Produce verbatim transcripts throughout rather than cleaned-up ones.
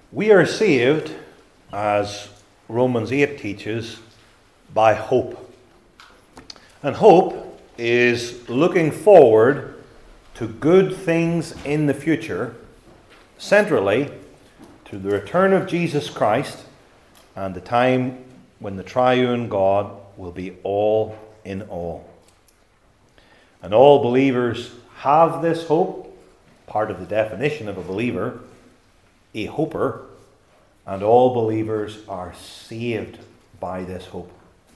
We are saved, as Romans eight teaches, by hope. And hope is looking forward to good things in the future, centrally to the return of Jesus Christ and the time when the triune God will be all in all. And all believers have this hope, part of the definition of a believer, a hoper, and all believers are saved by this hope.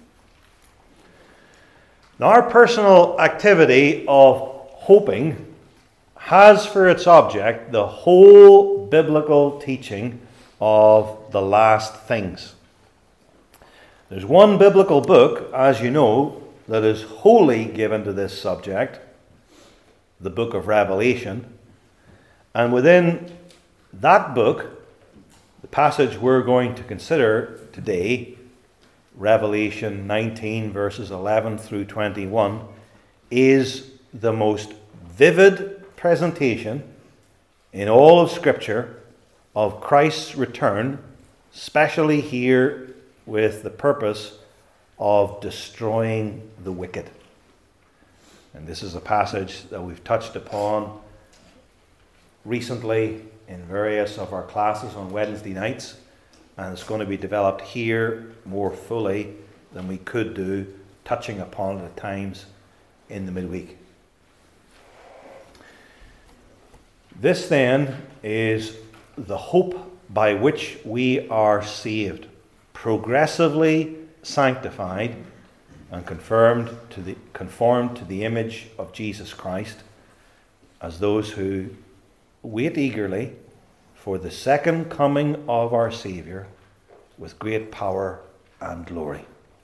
Now, our personal activity of hoping has for its object the whole biblical teaching of the last things. There's one biblical book, as you know, that is wholly given to this subject, the book of Revelation. And within that book, the passage we're going to consider today, Revelation nineteen, verses eleven through twenty-one, is the most vivid presentation in all of Scripture of Christ's return, especially here with the purpose of destroying the wicked. And this is a passage that we've touched upon recently in various of our classes on Wednesday nights, and it's going to be developed here more fully than we could do, touching upon it at times in the midweek. This then is the hope by which we are saved, progressively sanctified and confirmed to the conformed to the image of Jesus Christ, as those who wait eagerly for the second coming of our Saviour with great power and glory.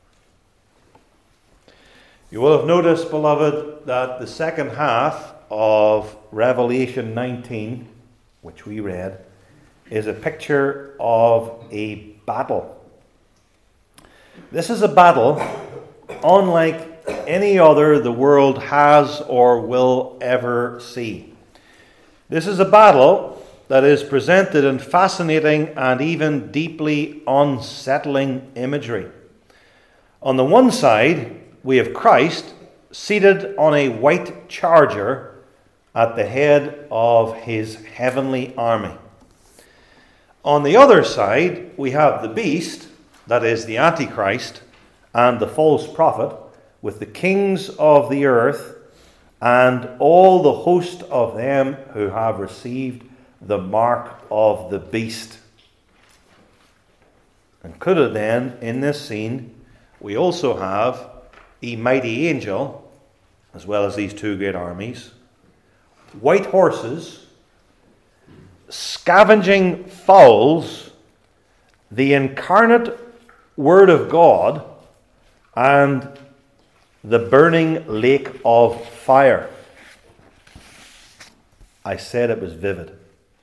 You will have noticed, beloved, that the second half of Revelation nineteen, which we read, is a picture of a battle. This is a battle unlike any other the world has or will ever see. This is a battle that is presented in fascinating and even deeply unsettling imagery. On the one side, we have Christ seated on a white charger at the head of his heavenly army. On the other side, we have the beast, that is the Antichrist, and the false prophet, with the kings of the earth and all the host of them who have received the mark of the beast. Included then in this scene, we also have a mighty angel, as well as these two great armies, white horses, scavenging fowls, the incarnate Word of God, and the burning lake of fire. I said it was vivid.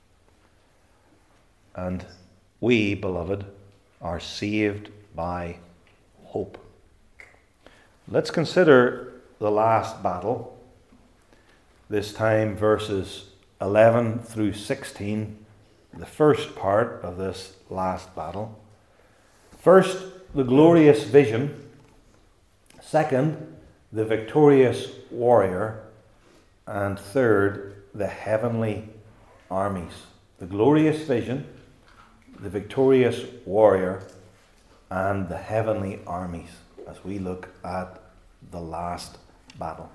And we, beloved, are saved by hope. Let's consider the last battle, this time verses eleven through sixteen, the first part of this last battle. First, the glorious vision. Second, the victorious warrior. And third, the heavenly armies. The glorious vision, the victorious warrior, and the heavenly armies, as we look at the last battle.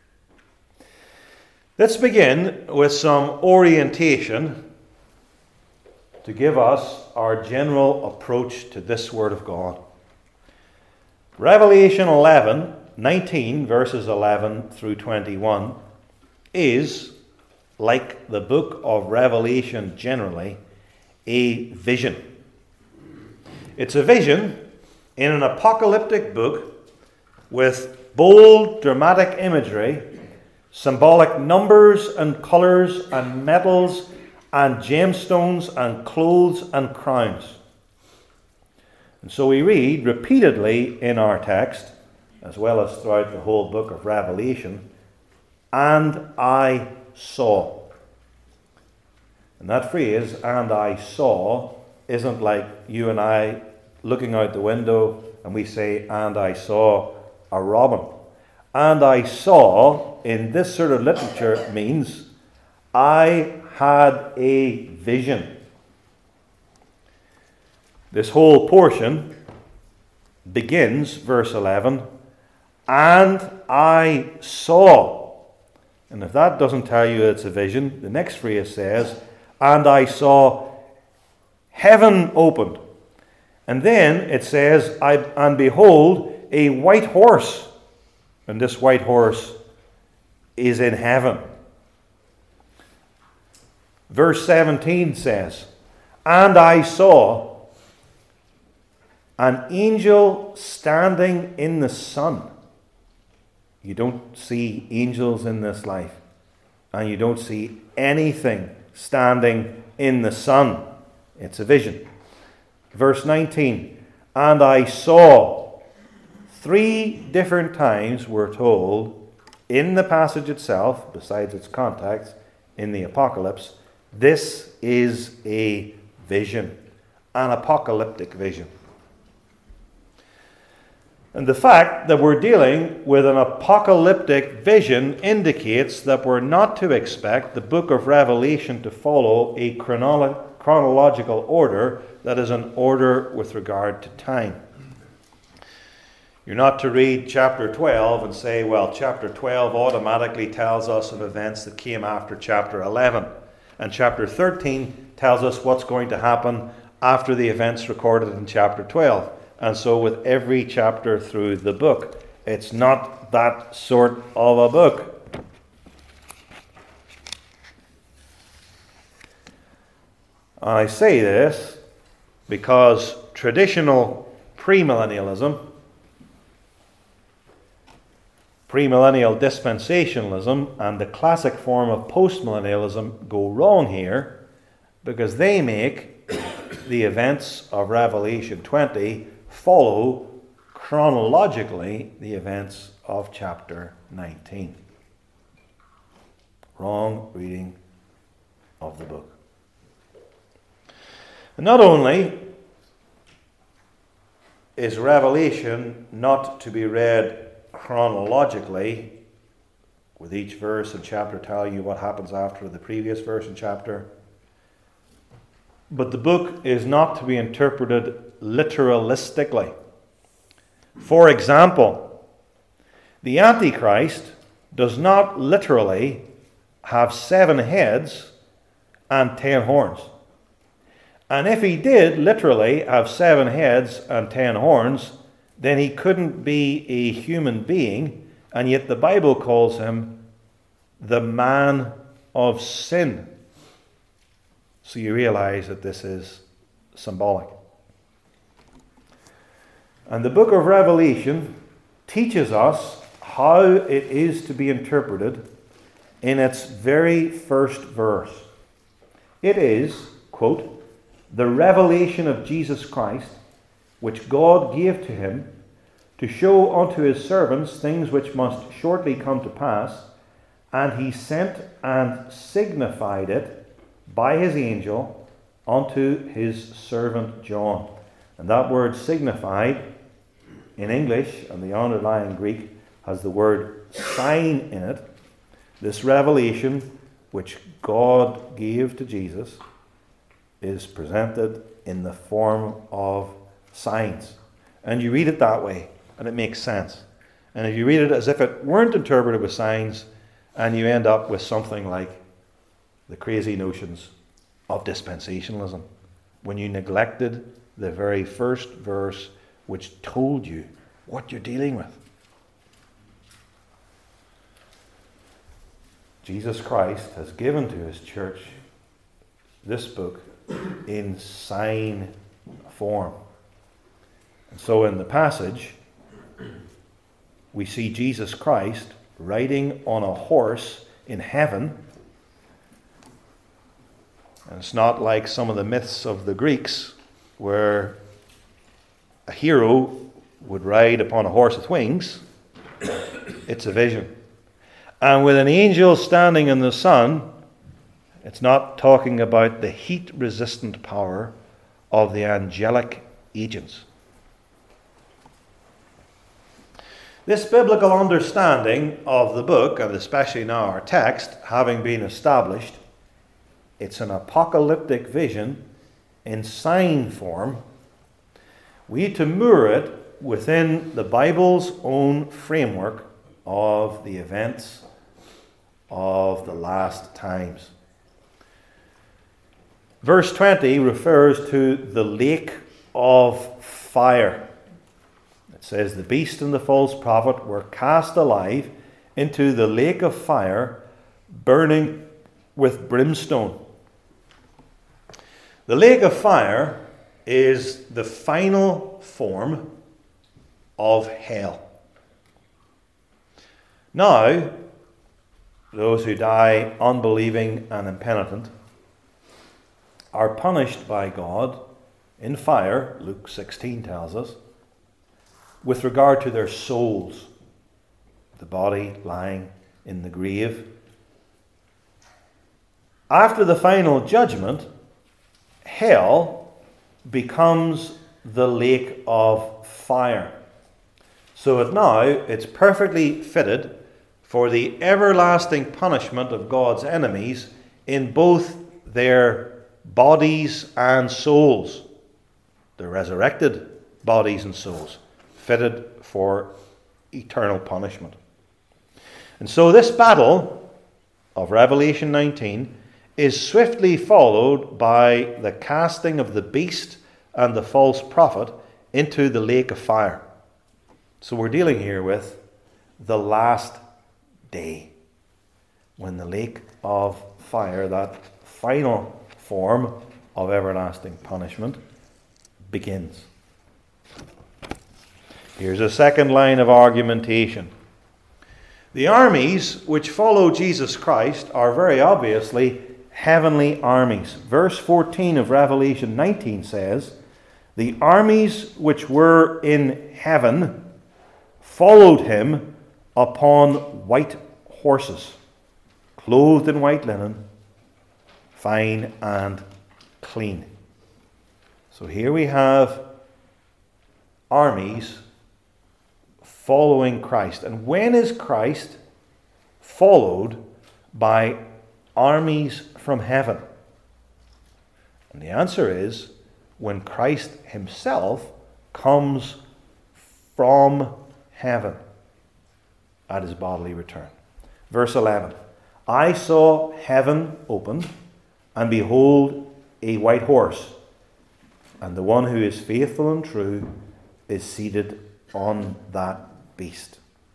Let's begin with some orientation to give us our general approach to this Word of God. Revelation eleven, nineteen, verses eleven through twenty-one, is, like the book of Revelation generally, a vision. It's a vision in an apocalyptic book with bold, dramatic imagery, symbolic numbers and colours and metals and gemstones and clothes and crowns. And so we read repeatedly in our text, as well as throughout the whole book of Revelation, "And I saw." And that phrase, "and I saw," isn't like you and I looking out the window and we say, and I saw a robin. And I saw, in this sort of literature, means I had a vision. This whole portion begins, verse eleven, and I saw. And if that doesn't tell you it's a vision, the next phrase says, and I saw heaven opened. And then it says, I, and behold, a white horse. And this white horse is in heaven. Verse seventeen says, and I saw an angel standing in the sun. You don't see angels in this life. And you don't see anything standing in the sun. It's a vision. Verse nineteen, and I saw. Three different times we're told in the passage itself, besides its context, in the Apocalypse, this is a vision, an apocalyptic vision. And the fact that we're dealing with an apocalyptic vision indicates that we're not to expect the book of Revelation to follow a chronolo- chronological order that is an order with regard to time. You're not to read chapter twelve and say, well, chapter twelve automatically tells us of events that came after chapter eleven. And chapter thirteen tells us what's going to happen after the events recorded in chapter twelve. And so with every chapter through the book, it's not that sort of a book. And I say this because traditional premillennialism, premillennial dispensationalism, and the classic form of postmillennialism go wrong here because they make the events of Revelation twenty follow chronologically the events of chapter nineteen. Wrong reading of the book. And not only is Revelation not to be read chronologically, with each verse and chapter telling you what happens after the previous verse and chapter, but the book is not to be interpreted literalistically. For example, the Antichrist does not literally have seven heads and ten horns. And if he did literally have seven heads and ten horns, then he couldn't be a human being, and yet the Bible calls him the man of sin. So you realize that this is symbolic. And the book of Revelation teaches us how it is to be interpreted in its very first verse. It is, quote, the revelation of Jesus Christ, which God gave to him, to show unto his servants things which must shortly come to pass, and he sent and signified it by his angel unto his servant John. And that word signified in English, and the underlying Greek, has the word sign in it. This revelation which God gave to Jesus is presented in the form of signs. And you read it that way, and it makes sense. And if you read it as if it weren't interpreted with signs, and you end up with something like the crazy notions of dispensationalism, when you neglected the very first verse which told you what you're dealing with. Jesus Christ has given to his church this book in sign form. And so in the passage, we see Jesus Christ riding on a horse in heaven. And it's not like some of the myths of the Greeks where a hero would ride upon a horse with wings. It's a vision. And with an angel standing in the sun, it's not talking about the heat-resistant power of the angelic agents. This biblical understanding of the book, and especially now our text, having been established, it's an apocalyptic vision in sign form. We need to moor it within the Bible's own framework of the events of the last times. Verse twenty refers to the lake of fire. It says, the beast and the false prophet were cast alive into the lake of fire, burning with brimstone. The lake of fire is the final form of hell. Now, those who die unbelieving and impenitent are punished by God in fire, Luke sixteen tells us, with regard to their souls, the body lying in the grave. After the final judgment, hell becomes the lake of fire. So it now it's perfectly fitted for the everlasting punishment of God's enemies in both their bodies and souls, the resurrected bodies and souls, fitted for eternal punishment. And so this battle of Revelation nineteen is swiftly followed by the casting of the beast and the false prophet into the lake of fire. So we're dealing here with the last day, when the lake of fire, that final form of everlasting punishment, begins. Here's a second line of argumentation. The armies which follow Jesus Christ are very obviously heavenly armies. Verse fourteen of Revelation nineteen says, the armies which were in heaven followed him upon white horses, clothed in white linen, fine and clean. So here we have armies following Christ. And when is Christ followed by armies from heaven? And the answer is when Christ himself comes from heaven at his bodily return. Verse eleven, I saw heaven opened, and behold, a white horse, and the one who is faithful and true is seated on that beast.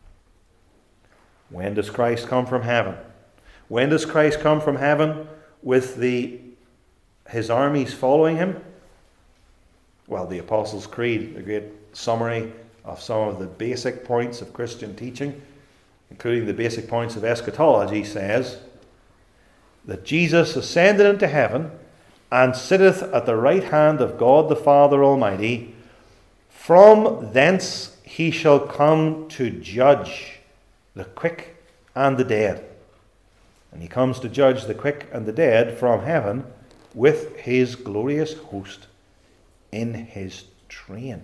When does Christ come from heaven? When does Christ come from heaven with the his armies following him? Well, the Apostles' Creed, a great summary of some of the basic points of Christian teaching, including the basic points of eschatology, says that Jesus ascended into heaven and sitteth at the right hand of God the Father Almighty. From thence he shall come to judge the quick and the dead. And he comes to judge the quick and the dead from heaven with his glorious host in his train.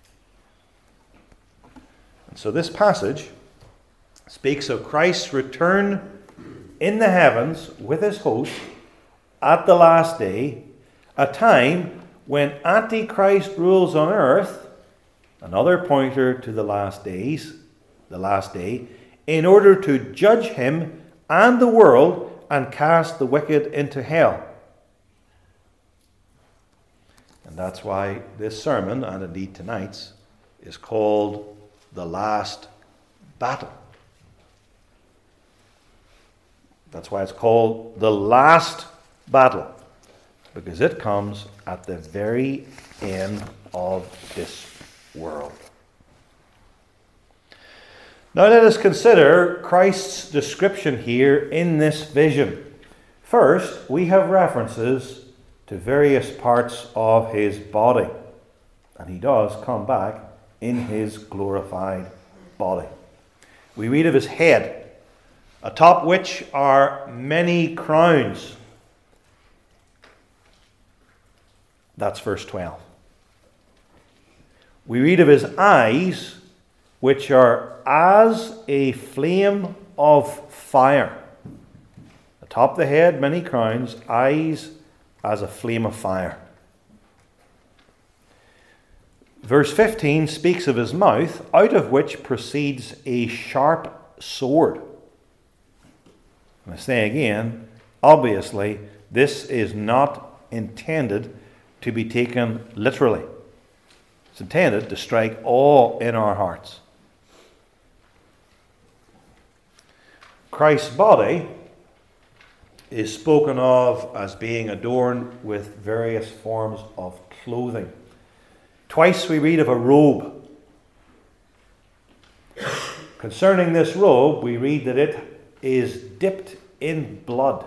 And so this passage speaks of Christ's return in the heavens with his host at the last day, a time when Antichrist rules on earth, another pointer to the last days, the last day, in order to judge him and the world and cast the wicked into hell. And that's why this sermon, and indeed tonight's, is called The Last Battle. That's why it's called The Last Battle, because it comes at the very end of this world. Now let us consider Christ's description here in this vision. First, we have references to various parts of his body, and he does come back in his glorified body. We read of his head, atop which are many crowns. That's verse twelve. We read of his eyes, which are as a flame of fire. Atop the head, many crowns, eyes as a flame of fire. Verse fifteen speaks of his mouth, out of which proceeds a sharp sword. And I say again, obviously, this is not intended to be taken literally. It's intended to strike awe in our hearts. Christ's body is spoken of as being adorned with various forms of clothing. Twice we read of a robe. Concerning this robe, we read that it is dipped in blood.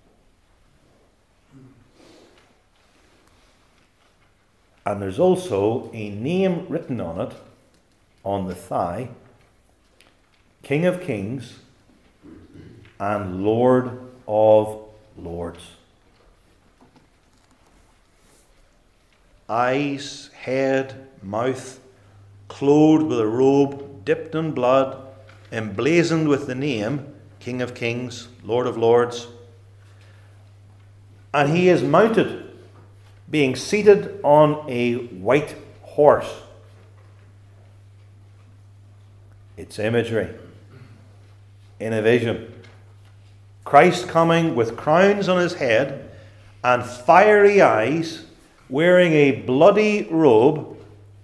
And there's also a name written on it, on the thigh, King of Kings and Lord of Lords. Eyes, head, mouth, clothed with a robe dipped in blood, emblazoned with the name King of Kings, Lord of Lords. And he is mounted, being seated on a white horse. It's imagery in a vision. Christ coming with crowns on his head and fiery eyes, wearing a bloody robe,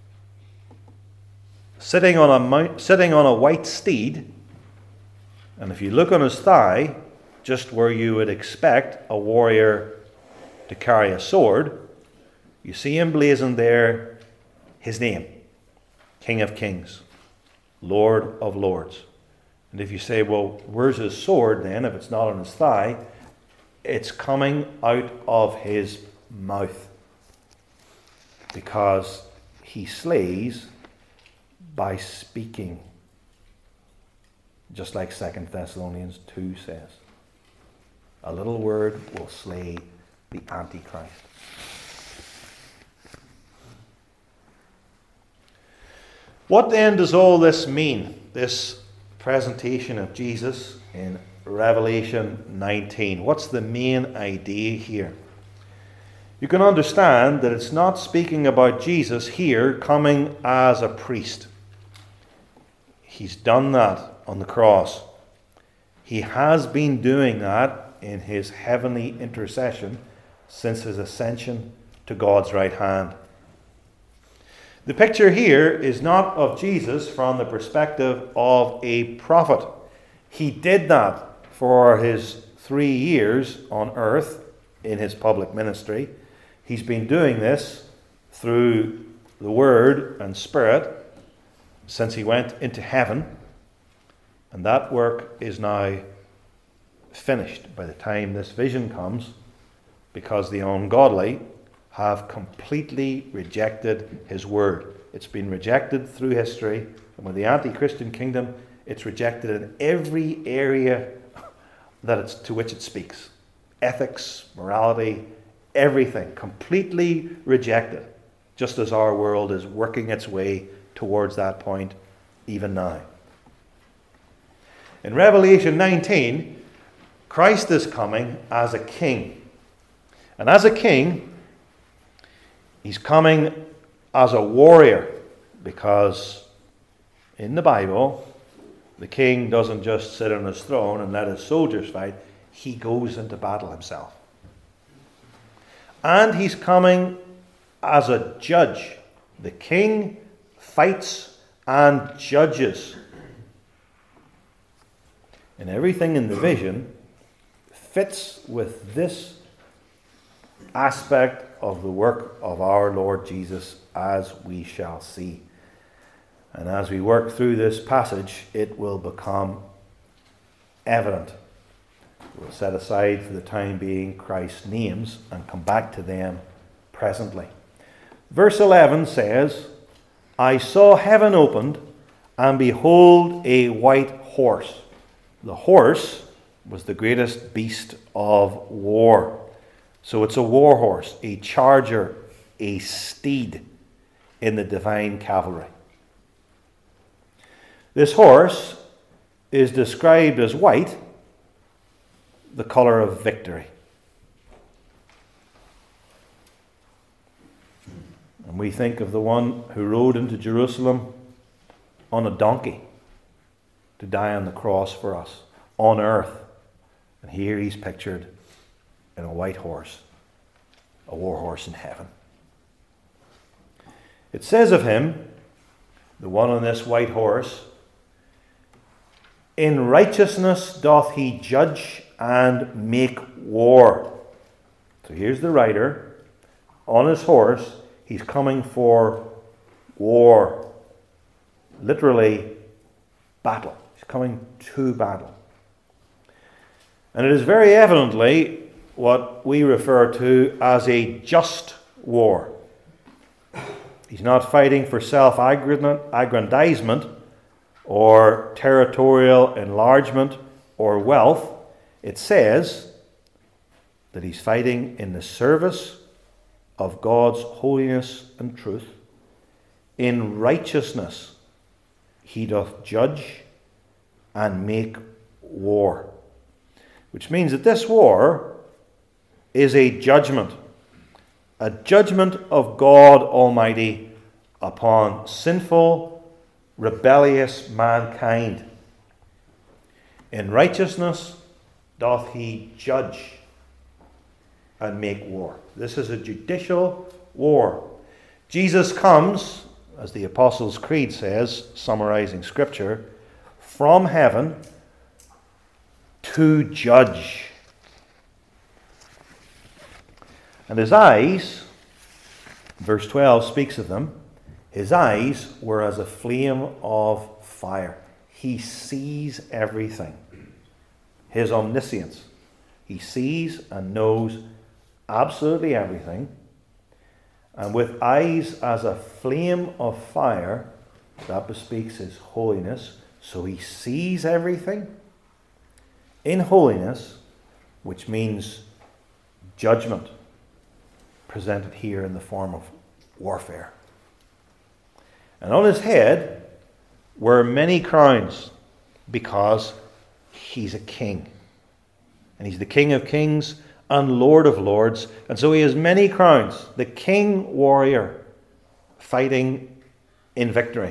sitting on a mount, sitting on a white steed. And if you look on his thigh, just where you would expect a warrior to carry a sword, you see emblazoned there his name, King of Kings, Lord of Lords. And if you say, well, where's his sword then, if it's not on his thigh? It's coming out of his mouth, because he slays by speaking, just like Second Thessalonians two says. A little word will slay the Antichrist. What then does all this mean, this presentation of Jesus in Revelation nineteen? What's the main idea here? You can understand that it's not speaking about Jesus here coming as a priest. He's done that on the cross. He has been doing that in his heavenly intercession since his ascension to God's right hand. The picture here is not of Jesus from the perspective of a prophet. He did that for his three years on earth in his public ministry. He's been doing this through the Word and Spirit since he went into heaven. And that work is now finished by the time this vision comes, because the ungodly have completely rejected his word. It's been rejected through history, and with the anti-Christian kingdom, it's rejected in every area that it's to which it speaks. Ethics, morality, everything completely rejected, just as our world is working its way towards that point even now. In Revelation nineteen, Christ is coming as a king. And as a king, he's coming as a warrior, because in the Bible, the king doesn't just sit on his throne and let his soldiers fight. He goes into battle himself. And he's coming as a judge. The king fights and judges. And everything in the vision fits with this aspect of the work of our Lord Jesus, as we shall see. And as we work through this passage, it will become evident. We'll set aside for the time being Christ's names and come back to them presently. Verse eleven says, I saw heaven opened, and behold a white horse. The horse was the greatest beast of war. So it's a war horse, a charger a steed in the divine cavalry. This horse is described as white, the colour of victory. And we think of the one who rode into Jerusalem on a donkey to die on the cross for us, on earth. And here he's pictured in a white horse, a war horse in heaven. It says of him, the one on this white horse, in righteousness doth he judge and make war. So here's the rider on his horse. He's coming for war. Literally, battle. He's coming to battle. And it is very evidently what we refer to as a just war. He's not fighting for self-aggrandizement or territorial enlargement or wealth. It says that he's fighting in the service of God's holiness and truth. In righteousness he doth judge and make war. Which means that this war is a judgment. A judgment of God Almighty upon sinful, rebellious mankind. In righteousness doth he judge and make war. This is a judicial war. Jesus comes, as the Apostles' Creed says, summarizing Scripture, from heaven to judge. And his eyes, verse twelve speaks of them, his eyes were as a flame of fire. He sees everything. His omniscience. He sees and knows absolutely everything. And with eyes as a flame of fire, that bespeaks his holiness. So he sees everything in holiness, which means judgment, presented here in the form of warfare. And on his head were many crowns, because he's a king. And he's the King of Kings and Lord of Lords. And so he has many crowns. The king warrior fighting in victory.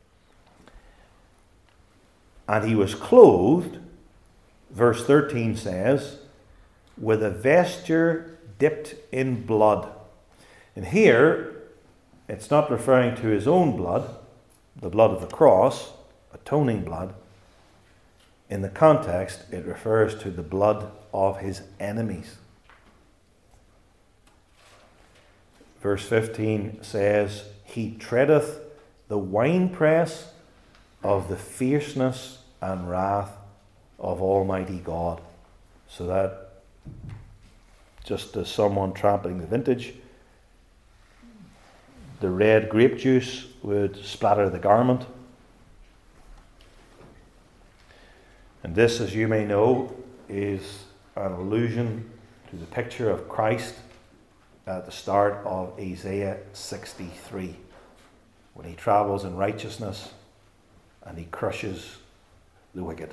And he was clothed, verse thirteen says, with a vesture dipped in blood. And here, it's not referring to his own blood, the blood of the cross, atoning blood. In the context, it refers to the blood of his enemies. Verse fifteen says, he treadeth the winepress of the fierceness and wrath of Almighty God. So that, just as someone trampling the vintage, the red grape juice would splatter the garment. And this, as you may know, is an allusion to the picture of Christ at the start of Isaiah sixty-three, when he travels in righteousness and he crushes the wicked.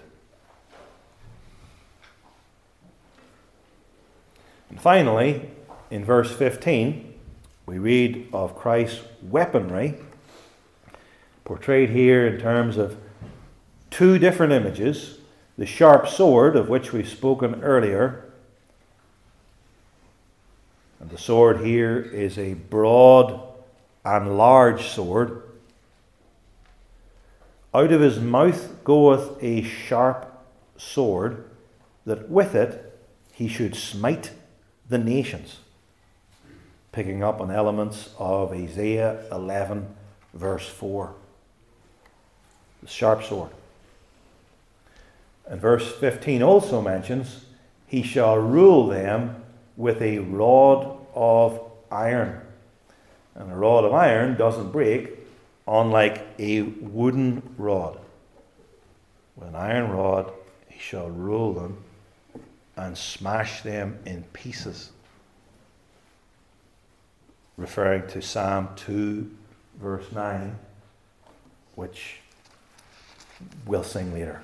And finally, in verse fifteen, we read of Christ's weaponry, portrayed here in terms of two different images. The sharp sword, of which we've spoken earlier. And the sword here is a broad and large sword. Out of his mouth goeth a sharp sword, that with it he should smite the nations. Picking up on elements of Isaiah eleven, verse four. The sharp sword. And verse fifteen also mentions, he shall rule them with a rod of iron. And a rod of iron doesn't break, unlike a wooden rod. With an iron rod, he shall rule them and smash them in pieces. referring to Psalm two, verse nine, which we'll sing later.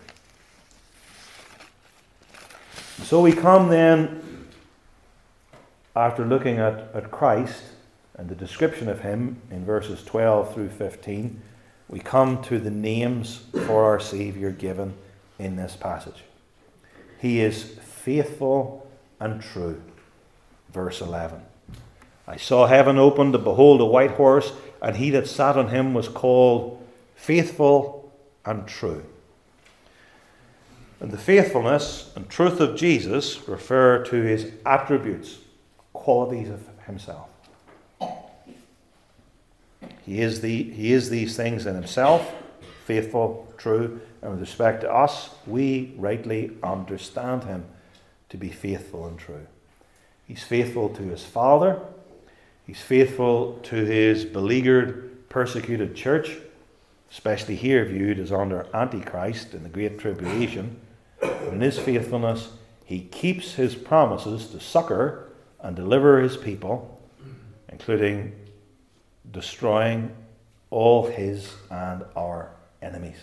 So we come then, after looking at, at Christ and the description of him in verses twelve through fifteen, we come to the names for our Saviour given in this passage. He is faithful and true. Verse eleven. I saw heaven opened, and behold, a white horse, and he that sat on him was called Faithful and True. And the faithfulness and truth of Jesus refer to his attributes, qualities of himself. He is, the, he is these things in himself, faithful, true, and with respect to us, we rightly understand him to be faithful and true. He's faithful to his Father. He's faithful to his beleaguered, persecuted church, especially here viewed as under Antichrist in the Great Tribulation. And in his faithfulness, he keeps his promises to succor and deliver his people, including destroying all his and our enemies.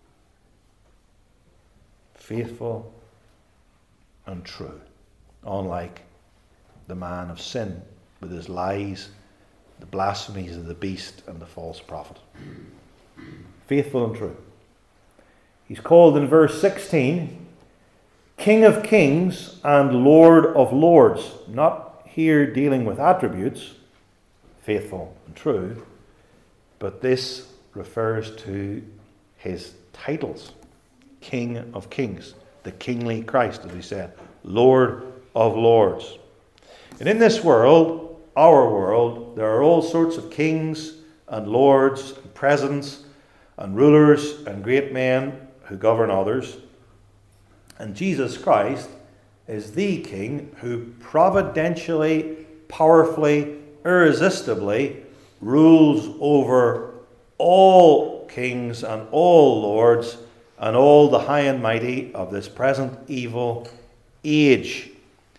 Faithful and true, unlike the man of sin with his lies, the blasphemies of the beast and the false prophet. Faithful and true. He's called in verse sixteen King of Kings and Lord of Lords. Not here dealing with attributes, faithful and true, but this refers to his titles. King of Kings, the kingly Christ, as we said, Lord of Lords. And in this world, our world, there are all sorts of kings and lords, and presidents and rulers and great men who govern others. And Jesus Christ is the King who providentially, powerfully, irresistibly rules over all kings and all lords and all the high and mighty of this present evil age.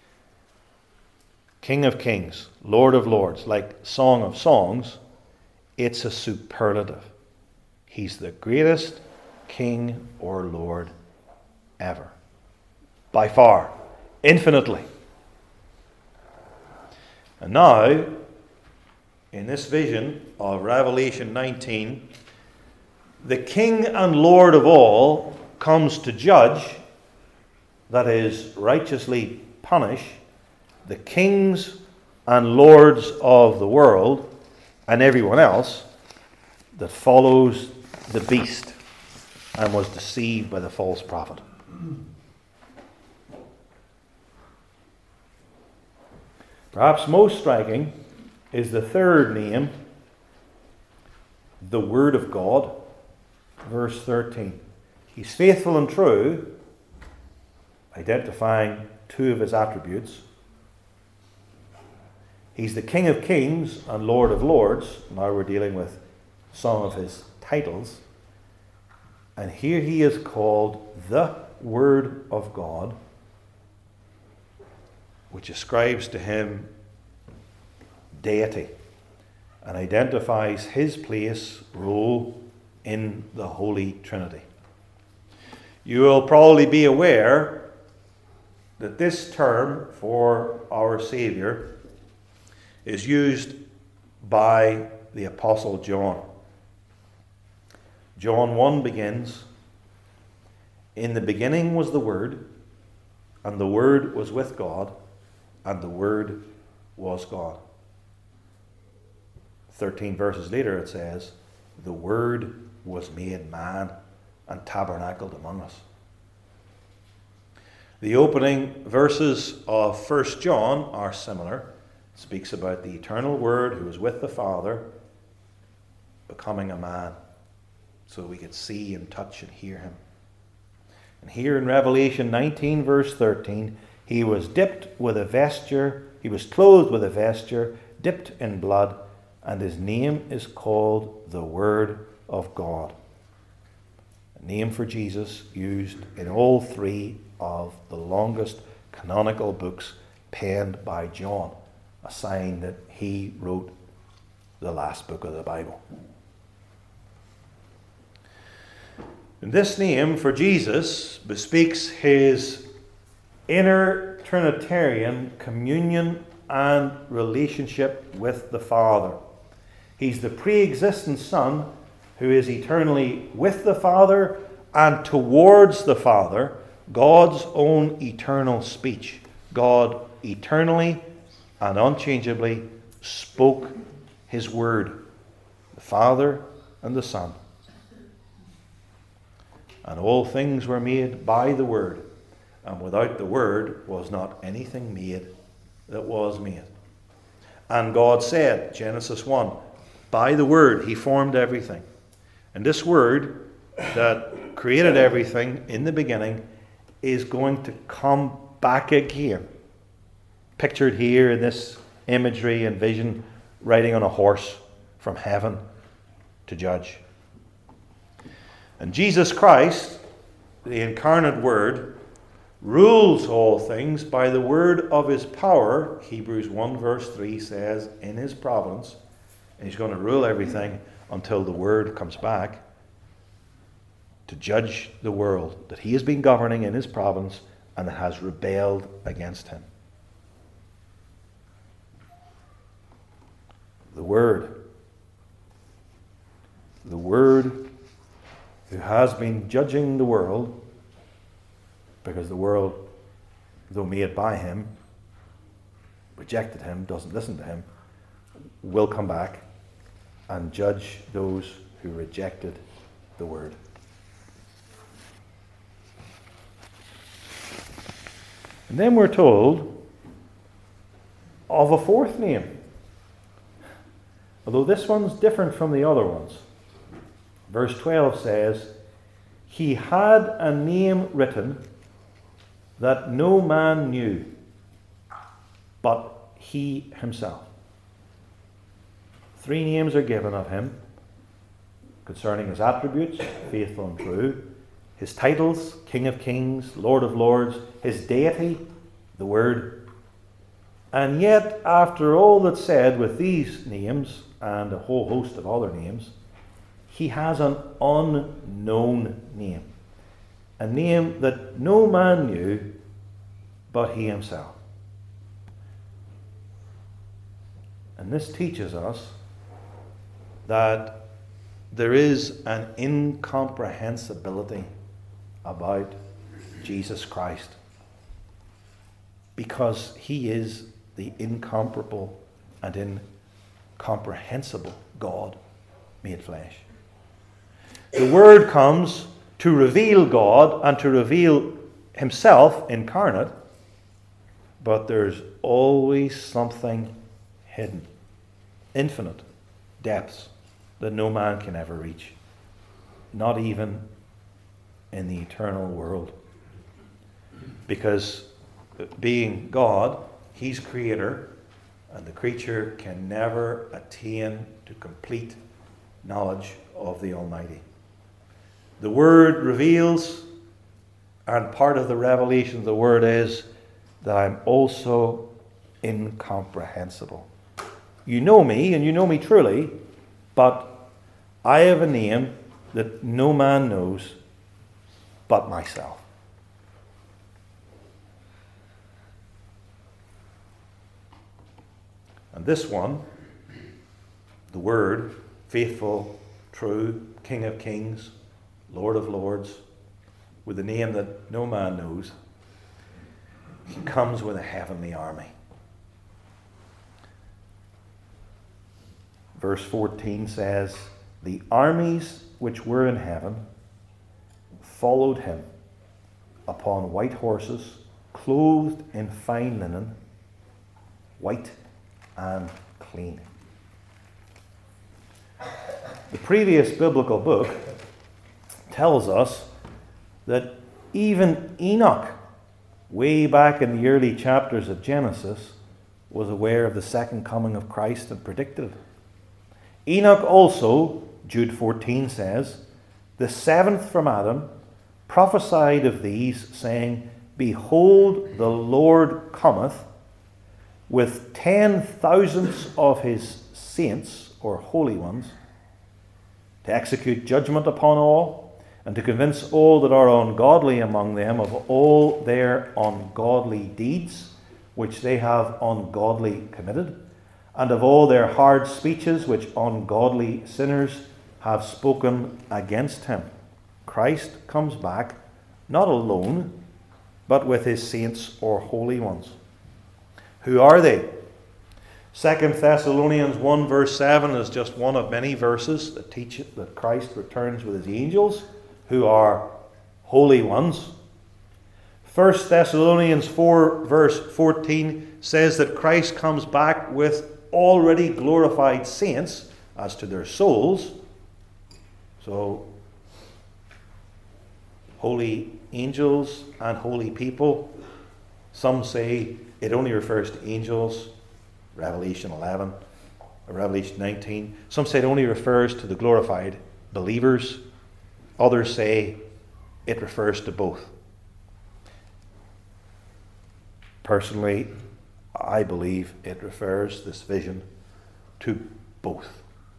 King of Kings, Lord of Lords, like Song of Songs, it's a superlative. He's the greatest King or Lord ever. By far, infinitely. And now, in this vision of Revelation nineteen, the King and Lord of all comes to judge, that is, righteously punish, the kings and lords of the world and everyone else that follows the beast and was deceived by the false prophet. Perhaps most striking is the third name, the Word of God, verse thirteen. He's faithful and true, identifying two of his attributes. He's the King of Kings and Lord of Lords. Now we're dealing with some of his titles. And here he is called the Word of God, which ascribes to him deity and identifies his place, role in the Holy Trinity. You will probably be aware that this term for our Saviour is used by the Apostle John. John one begins, "In the beginning was the Word, and the Word was with God, and the Word was God." Thirteen verses later it says, "The Word was made man and tabernacled among us." The opening verses of First John are similar. It speaks about the eternal Word who was with the Father becoming a man so we could see and touch and hear him. And here in Revelation nineteen verse thirteen, he was dipped with a vesture, he was clothed with a vesture, dipped in blood, and his name is called the Word of God. A name for Jesus used in all three of the longest canonical books penned by John, a sign that he wrote the last book of the Bible. And this name for Jesus bespeaks his inner Trinitarian communion and relationship with the Father. He's the pre-existent Son who is eternally with the Father and towards the Father, God's own eternal speech. God eternally and unchangeably spoke his word, the Father and the Son. And all things were made by the Word, and without the Word was not anything made that was made. And God said, Genesis one, by the Word he formed everything. And this Word that created everything in the beginning is going to come back again. Pictured here in this imagery and vision, riding on a horse from heaven to judge. And Jesus Christ, the incarnate Word, rules all things by the word of his power. Hebrews one verse three says, in his providence. And he's going to rule everything until the Word comes back to judge the world that he has been governing in his providence and that has rebelled against him. The Word. The Word who has been judging the world, because the world, though made by him, rejected him, doesn't listen to him, will come back and judge those who rejected the Word. And then we're told of a fourth name, although this one's different from the other ones. Verse twelve says, he had a name written that no man knew but he himself. Three names are given of him concerning his attributes, faithful and true, his titles, King of Kings, Lord of Lords, his deity, the Word. And yet, after all that's said with these names and a whole host of other names, he has an unknown name, a name that no man knew but he himself. And this teaches us that there is an incomprehensibility about Jesus Christ, because he is the incomparable and incomprehensible God made flesh. The Word comes to reveal God and to reveal himself incarnate, but there's always something hidden, infinite depths that no man can ever reach, not even in the eternal world. Because being God, he's creator, and the creature can never attain to complete knowledge of the Almighty. The Word reveals, and part of the revelation of the Word is that I'm also incomprehensible. You know me, and you know me truly, but I have a name that no man knows but myself. And this one, the Word, faithful, true, King of Kings, Lord of Lords, with a name that no man knows, he comes with a heavenly army. Verse fourteen says, the armies which were in heaven followed him upon white horses, clothed in fine linen, white and clean. The previous biblical book tells us that even Enoch, way back in the early chapters of Genesis, was aware of the second coming of Christ and predicted it. Enoch also, Jude fourteen says, the seventh from Adam, prophesied of these, saying, behold, the Lord cometh with ten thousands of his saints or holy ones, to execute judgment upon all, and to convince all that are ungodly among them of all their ungodly deeds which they have ungodly committed, and of all their hard speeches which ungodly sinners have spoken against him. Christ comes back not alone, but with his saints or holy ones. Who are they? Second Thessalonians one verse seven is just one of many verses that teach that Christ returns with his angels, who are holy ones. First Thessalonians four verse fourteen says that Christ comes back with already glorified saints as to their souls. So, holy angels and holy people. Some say it only refers to angels, Revelation eleven or Revelation nineteen. Some say it only refers to the glorified believers. Others say it refers to both. Personally, I believe it refers, this vision, to both.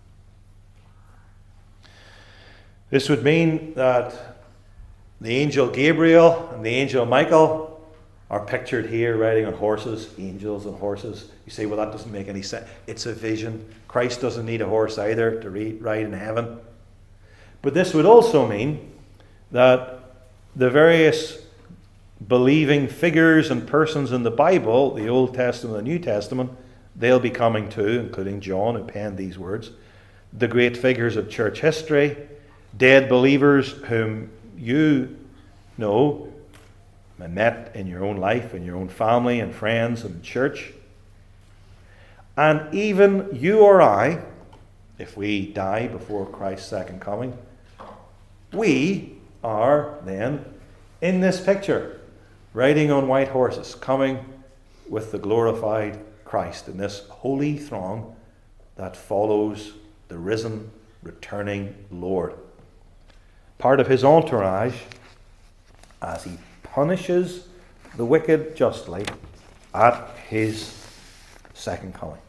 This would mean that the angel Gabriel and the angel Michael are pictured here riding on horses, angels and horses. You say, well, that doesn't make any sense. It's a vision. Christ doesn't need a horse either to ride in heaven. But this would also mean that the various believing figures and persons in the Bible, the Old Testament and the New Testament, they'll be coming too, including John, who penned these words. The great figures of church history, dead believers whom you know and met in your own life, in your own family and friends and church. And even you or I, if we die before Christ's second coming, we are then in this picture, riding on white horses, coming with the glorified Christ in this holy throng that follows the risen, returning Lord. Part of his entourage as he punishes the wicked justly at his second coming.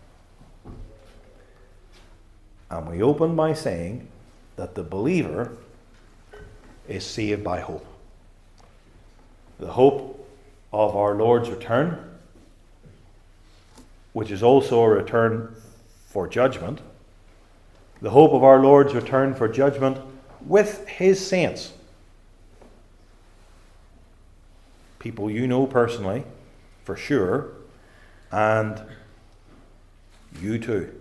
And we open by saying that the believer is saved by hope. The hope of our Lord's return, which is also a return for judgment. The hope of our Lord's return for judgment with his saints. People you know personally, for sure, and you too.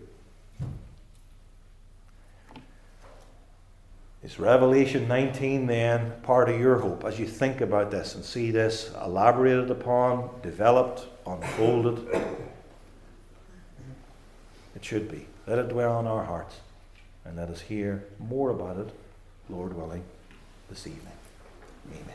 Is Revelation nineteen then part of your hope as you think about this and see this elaborated upon, developed, unfolded? It should be. Let it dwell on our hearts and let us hear more about it, Lord willing, this evening. Amen.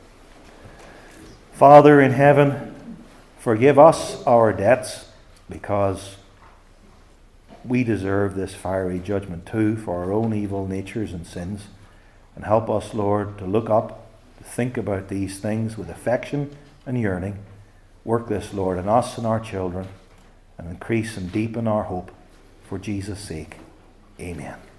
Father in heaven, forgive us our debts, because we deserve this fiery judgment too for our own evil natures and sins. And help us, Lord, to look up, to think about these things with affection and yearning. Work this, Lord, in us and our children, and increase and deepen our hope for Jesus' sake. Amen.